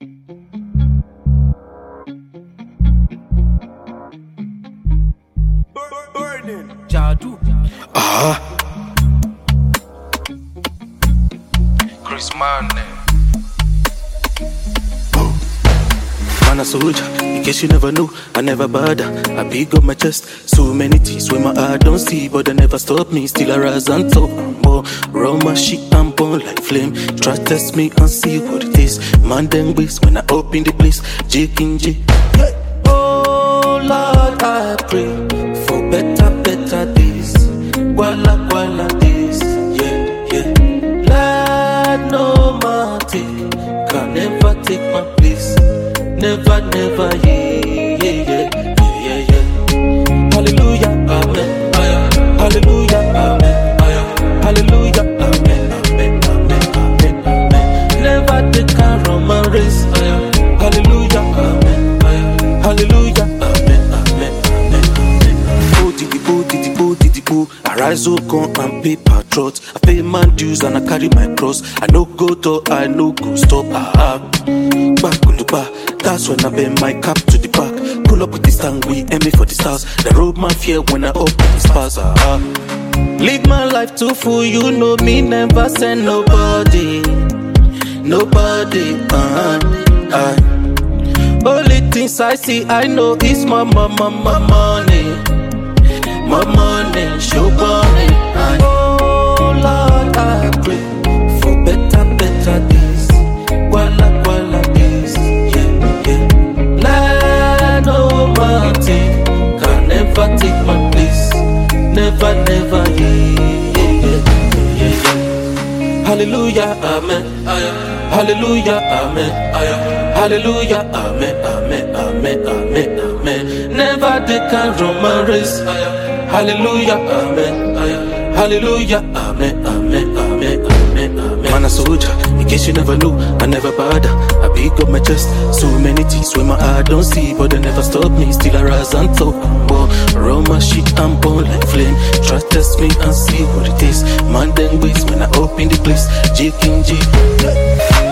Jadu. Chris Man. Man a soldier, in case you never know, I never bother. I big up my chest, so many things where my eye don't see, but they never stop me. Still I rise and talk more. Roll my shit and burn like flame. Try test me and see what it is. Man them ways when I open the place. J King J. Oh Lord, I pray for better days. Walla days, yeah. Lord, no man can never take my place. Never, yeah. Hallelujah, amen. Hallelujah, amen. Hallelujah, amen. Never they can run my race. Hallelujah, amen. Hallelujah, amen. Bo. I rise up, come and pay patriots. I pay my dues and I carry my cross. I no go to, I no go stop. That's when I bend my cap to the back. Pull up with this tongue, we aim me for the stars. The road my fear when I open the spars. Live my life too full, you know me, never send nobody. Only things I see, I know is my money. My money, show money. Oh Lord, I pray for better days. Walla days, yeah. Lord, no man can never take my place. Never, yeah. Hallelujah, amen. Hallelujah, amen. Hallelujah, amen. Never they can run my race. Hallelujah, amen. Hallelujah, amen. Man a soldier, in case you never know, I never bother. I big up my chest, so many things where my eye don't see, but they never stop me. Still I rise and talk more. Roll my shit and burn like flame. Try test me and see what it is. Man them ways when I open the place. J King J.